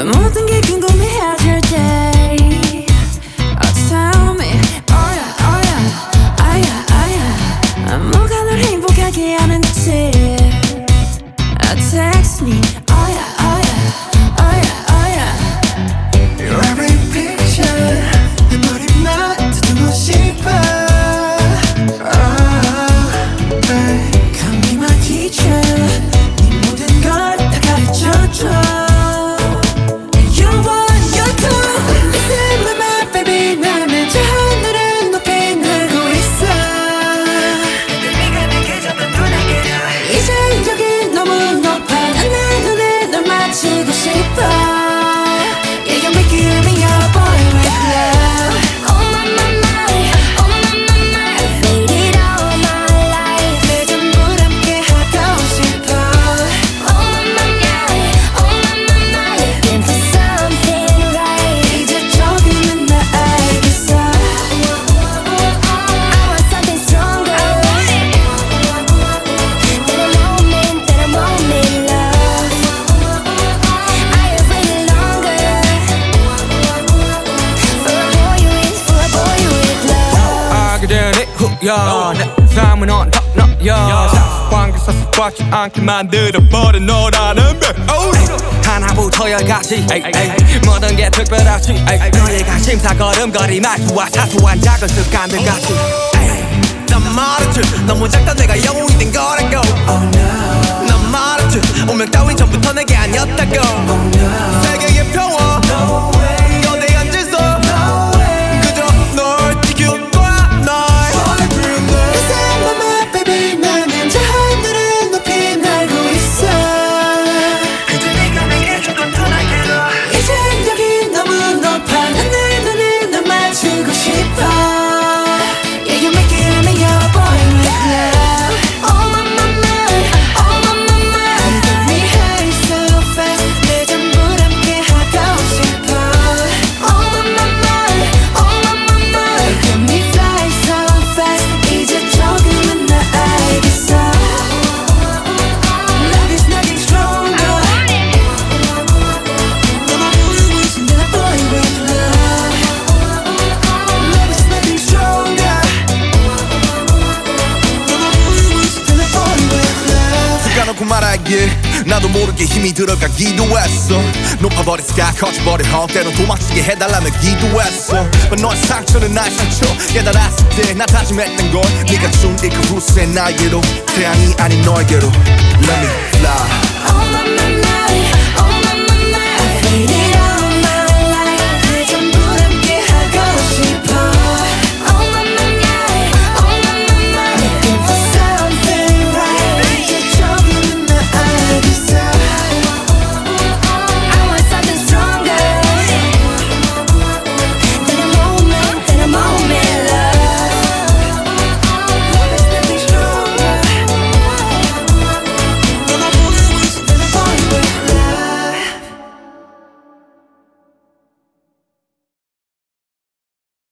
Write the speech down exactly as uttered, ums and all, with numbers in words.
모든 게 궁금해질 때 Oh tell me oh yeah oh yeah oh yeah oh yeah 뭐가 널 행복하게 하는지 uh, Text me oh yeah oh yeah oh yeah oh yeah Your every picture 내 머리만 듣고 싶어 oh, hey. Come be my teacher 네 모든 걸 다 가르쳐줘 야, 내 삶은 언덕너야 사관계사 습관치 않게 만들어버린 너라는 배 하나부터 열까지 모든 게 특별하지 너의 관심사 걸음걸이 말투와 사소한 작은 습관들까지 난 말했지 너무 작다 내가 영웅이 된 거라고 oh, no. 난 말했지 운명 따윈 전부터 내게 아니었다고 oh, no. 세계의 평화 no 너내 앉아서 no 그저 널 지켜 말하길 나도 모르게 힘이 들어가기도 했어 높아버린 sky 커져버린 헛 때론 도망치게 해달라며 기도했어 But 너의 상처는 나의 상처 깨달았을 때 나 다짐했던 걸 네가 준 이 그 후세 나에게로 태양이 아닌 너에게로